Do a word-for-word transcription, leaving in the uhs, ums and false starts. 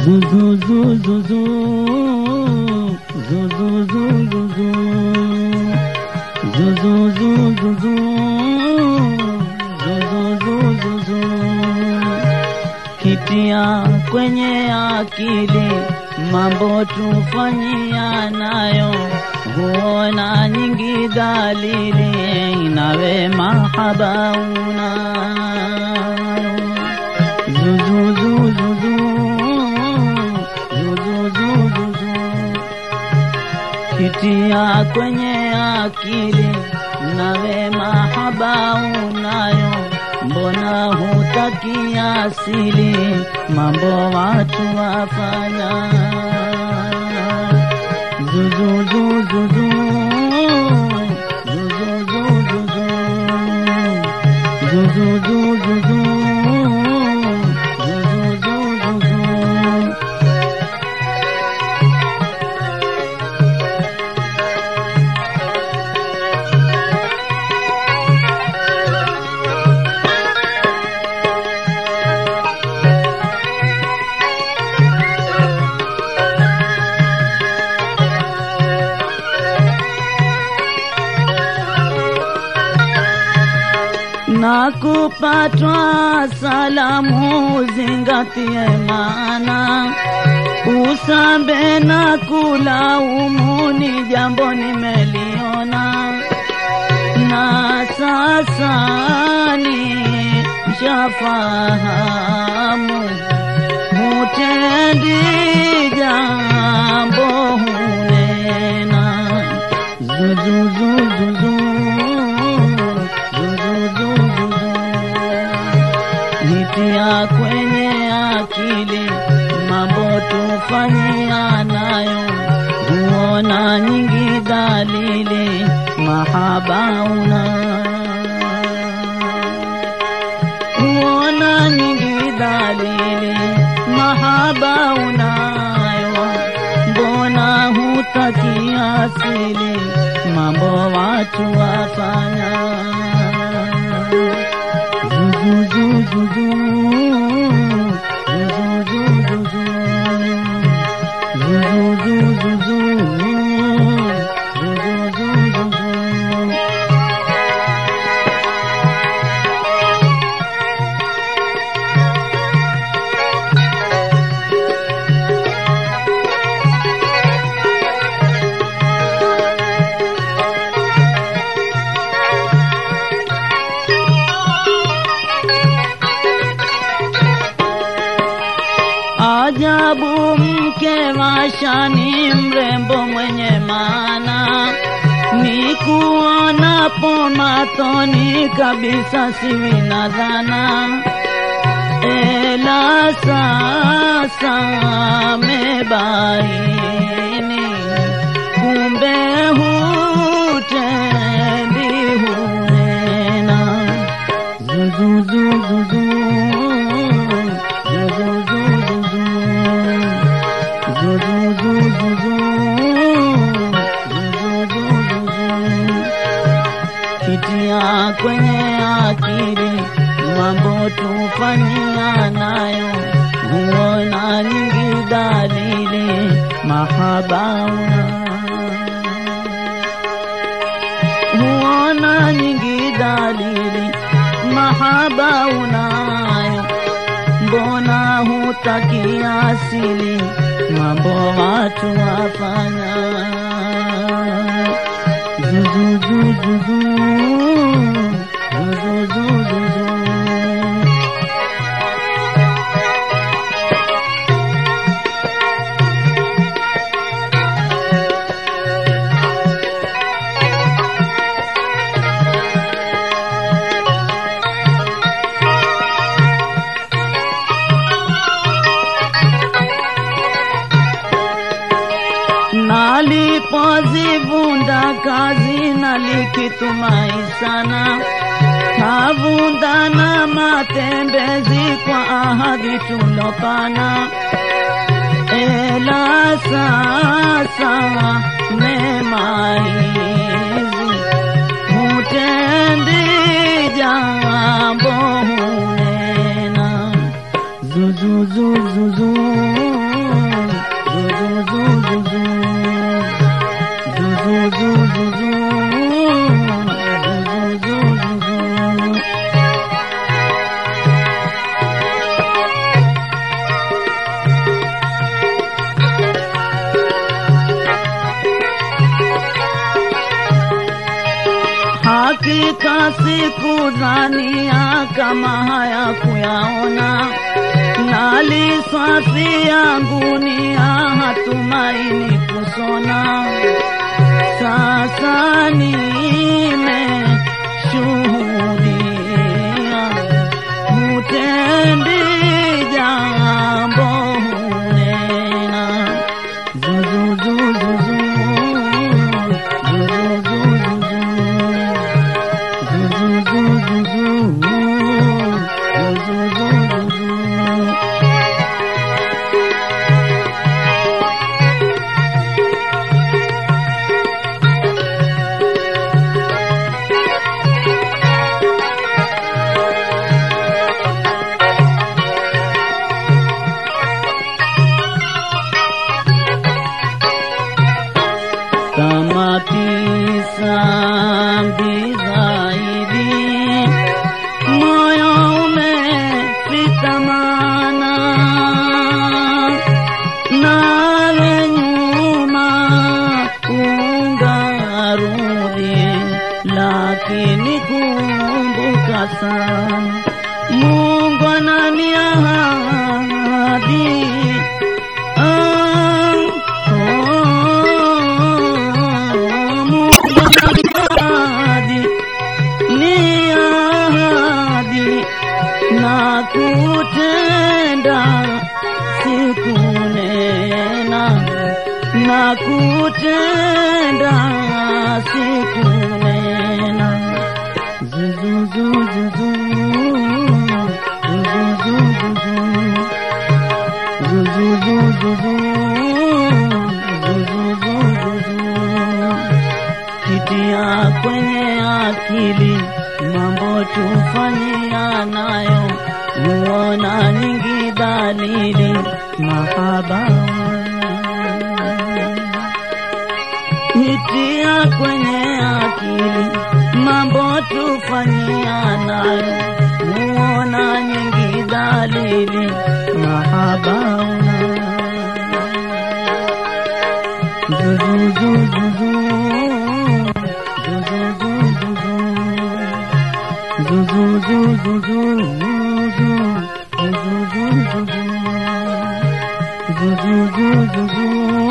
Zuzu zuzu zuzu zuzu zuzu zuzu zuzu kitia kwenye akili mambo tufanyia nayo huona nyingi dalili nawe mahaba una zuzu zuzu kitia kwenye akili nawe mahaba unayo mbona hutaki asili mambo watu wafanya zuzu zuzu zuzu zuzu zuzu na kupatwa salamu zingatie maana usambe na kulaumu ni jambo nimeliona na sasa ni mshafahamu mutendi jambo hunena zuzu zuzu hitia kwenye akili mambo tufanyia nayo huona nyingi dalili mahaba una huona nyingi dalili mahaba unayo mbona hutaki asili mambo watu wafanya zuzu zuzu ajabu mke mashani mrembo mwenye maana ni kuonapo matoni kabisa siwi na dhana ela sasa mebaini kumbe hutendi hunena zuzu zuzu kitia kwenye akili mambo tufanyia nayo huona nyingi dalili mahaba huona nyingi dalili mahaba unayo mbona hutaki asili mambo watu wafanya zuzu zuzu zuzu zuzu nalipozivunda kazi nalikitumai sana tavunda na matembezi kwa ahadi tulopana ela sasa mema hizi hutendi jambo hunena zuzu zuzu zuzu Zilifika siku dhania kama haya kuyaona, naliswafi yangu nia hatumaini kusona. Sasa nimeshuhudia mutendi jambo hunena. Zuzu zuzu zuzu kama kisa zaidi, moyo umefitamana, nawe nyuma ungarudi, lakini kumbuka sana Mungu ananiahidi. Nakutenda sikunena, nakutenda sikunena. Zuzu zuzu zuzu zuzu zuzu zuzu. Kitia kwenye akili mambo tufanyia nayo, muona nyingi dalili mahaba. Kitia kwenye akili mambo tufanyia nayo, muona nyingi dalili mahaba. Zuzu zuzu zuzu Zuzu zuzu zuzu zuzu zuzu zuzu zuzu zuzu